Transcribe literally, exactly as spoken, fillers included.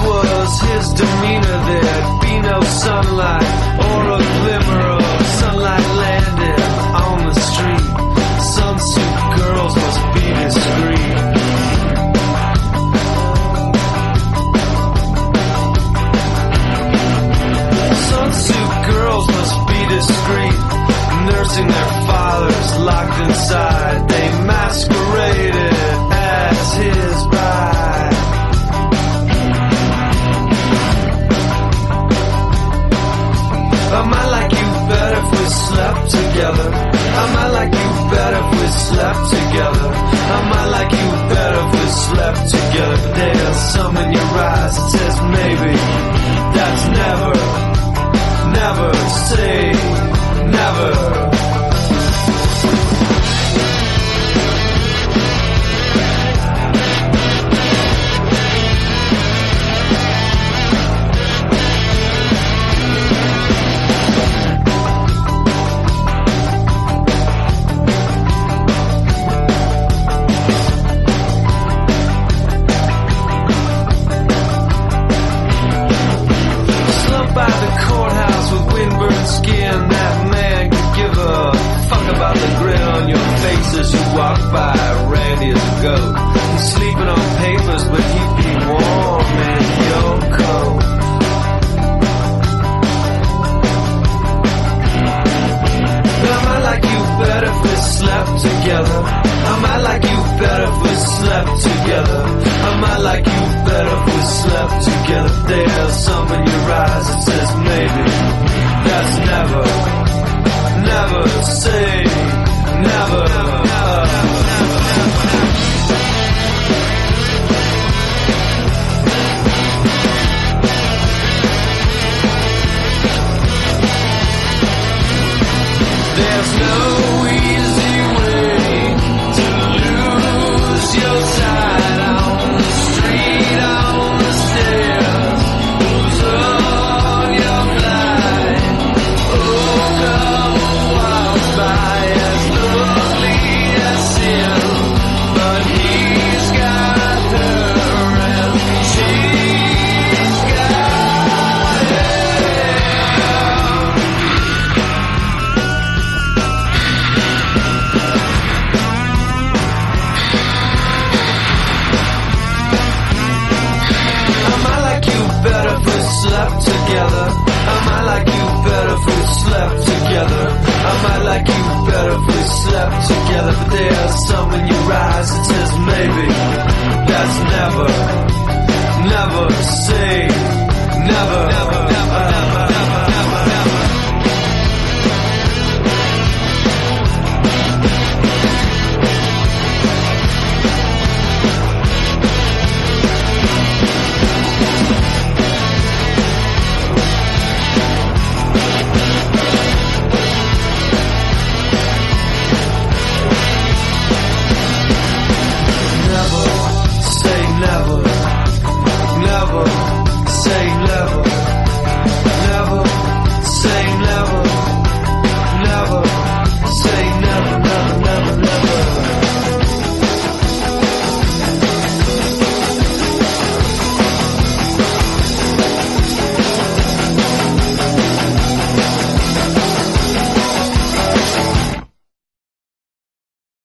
was his demeanor, there'd be no sunlight or a glimmer of sunlight landing on the street. Sunsuit girls must be discreet. Sunsuit girls must be discreet, nursing their fathers locked inside. They masqueraded as his bride. I might like you better if we slept together. I might like you better if we slept together. I might like you better if we slept together. But there's some in your eyes that says maybe. That's never, never say never. As you walk by, Randy is a goat. He's sleeping on papers, but he'd be warm in your coat. I might like you better if we slept together. I might like you better if we slept together. I might like you better if we slept together. There's some in your eyes that says maybe. That's never, never say never. There's no easy way to lose your sight on the street, on the stairs. Who's on your blind? Oh, come walk by as lovely as sin, but he's got her and she's got him. Better if we slept together. I might like you better if we slept together. I might like you better if we slept together. But there's some in your eyes that says maybe. That's never, never say never, never, never, never, never, never, never. Never say never, never say never.